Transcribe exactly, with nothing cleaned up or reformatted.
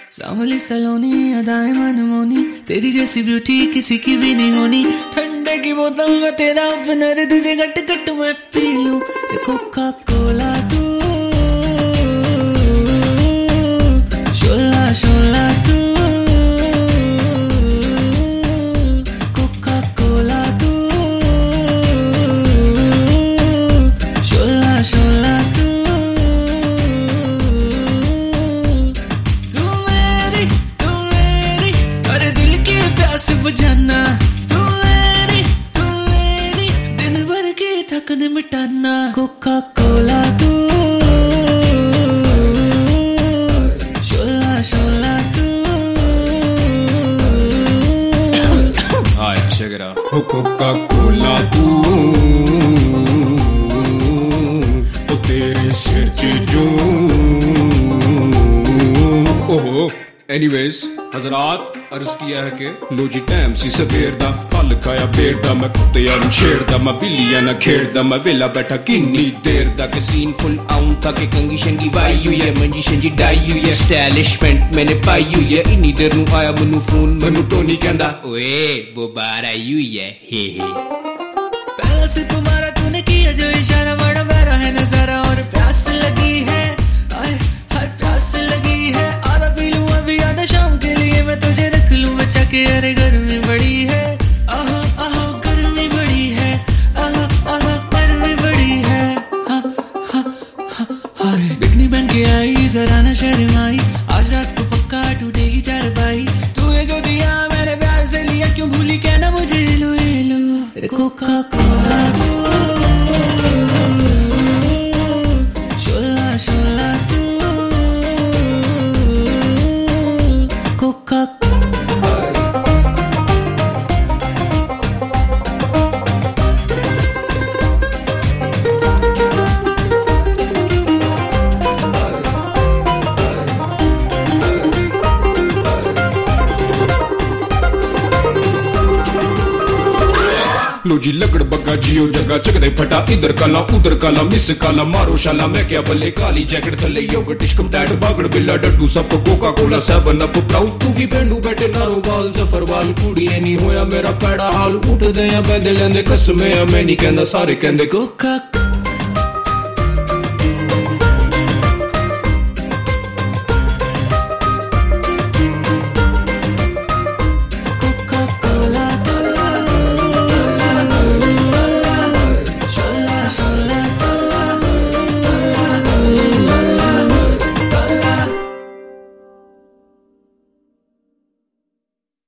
सांवली सलोनी अदाएं मनमोनी, तेरी जैसी ब्यूटी किसी की भी नहीं होनी। ठंडे की बोतल में तेरा अपनर, तुझे गट गट मैं पी लूं। कोका कोला तू, शोला शोला तू, कोका कोला तू, शोला शोला तू। तू मेरी तू मेरी अरे दिल की प्यास बुझाना। तू मेरी तू मेरी दिन भर की थकन मिटाना। कोका कोला तू, शोला शोला तू। Alright, check it out. Coca Cola तू, ओ तेरे सिर च जो। ओहो, एनीवेज हजरात अर्ज किया है कि लो जी टाइम सी सवेर दा, कल खाया बेर दा, मैं कुत्तियां नूं छेड़दा, मैं बिल्लियां नाल खेड़दा, मैं वेला बैठा किन्नी देर दा। के सीन फुल आउं था कि कंगी शंगी वाई हुई है, मंजी शंजी डाई हुई है, स्टाइलिशमेंट मैंने पाई हुई है। इन्नी देर नूं आया मैनू फोन, मैनू टोनी कहंदा ओए वो बाहर आई हुई है, हे हे। पहला सिर्फ तुम्हारा तूने किया जो इशारा, बड़ा प्यारा है नजारा और प्यास लगी है। आए हाय प्यास लगी है, आधा पी लूं अभी आधा शाम के लिए मैं तुझे रख लूं बचा के। अरे गर्मी बड़ी है, आहो आहो गर्मी बड़ी है, आहो आहो गर्मी बड़ी है। हाँ हाँ हाँ हाय बिकनी बन के आई जरा न शर्माई, आज रात को पक्का टूटेगी चारपाई। तूने जो दिया मैंने प्यार से लिया, क्यों भूली कहना मुझे लो ये लो। कोका कोला तू, शोला शोला तू, कोका। लो जी लगड़ बग्गा जियो जगह चकदे फटा, इधर काला उधर काला मिस काला मारो शाला। मैं क्या बल्ले काली जैकेट थले योगर्ट टिश्कम टैट बागड़ बिल्ला डड्डू सब Coca Cola seven up proud तू की पेंडू बैठे नारो बाल जफर वाल कुड़ी नहीं होया मेरा पैड़ा हाल। उठ दे या बैदे लेंदे कसमे मैं नहीं कहंदा सारे कहंदे कोका